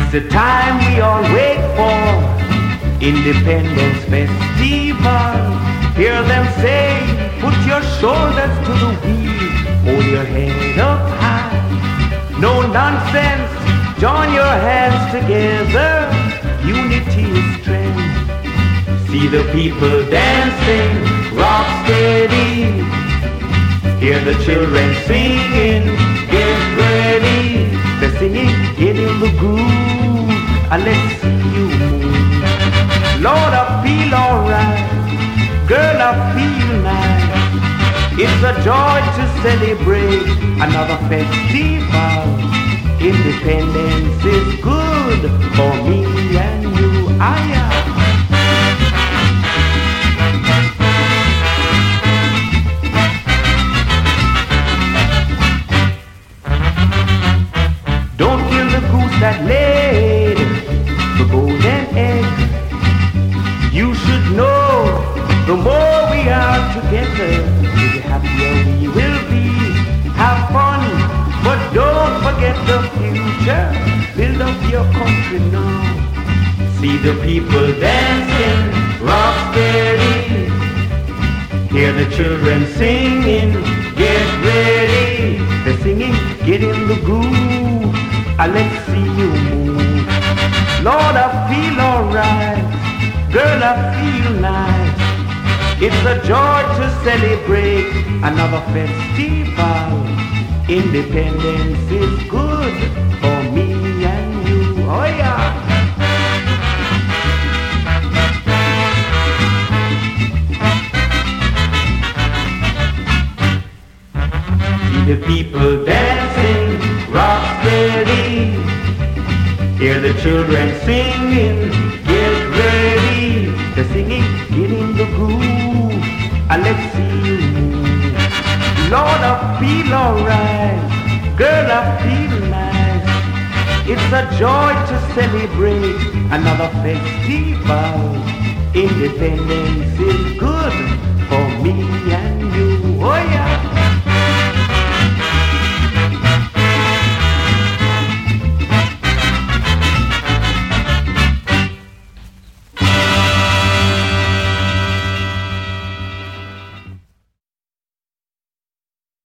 the time we all wait for, Independence Festival. Hear them say, put your shoulders to the wheel, hold your head up high. No nonsense, join your hands together, unity is strength. See the people dancing, rock steady. Hear the children singing, get ready. They're singing, get in the groove, and let's see you move. Lord, I feel alright, girl, I feel nice. It's a joy to celebrate another festival. Independence is good for me and you. Don't kill the goose that laid the golden egg. You should know, the more we are together, the happier we will be. Have fun, but don't forget the future. Build up your country now. See the people dancing, rock steady. Hear the children singing, get ready. They're singing, get in the groove, and let's see you move. Lord, I feel alright, girl, I feel nice. It's a joy to celebrate another festival. Independence is good for me and you. Oh yeah. See the people dancing, rock steady. Hear the children singing, get ready. They're singing, get in the groove, and let's see you move. Lord, I feel alright, girl, I feel nice. It's a joy to celebrate another festival. Independence is good for me and you. Oh yeah.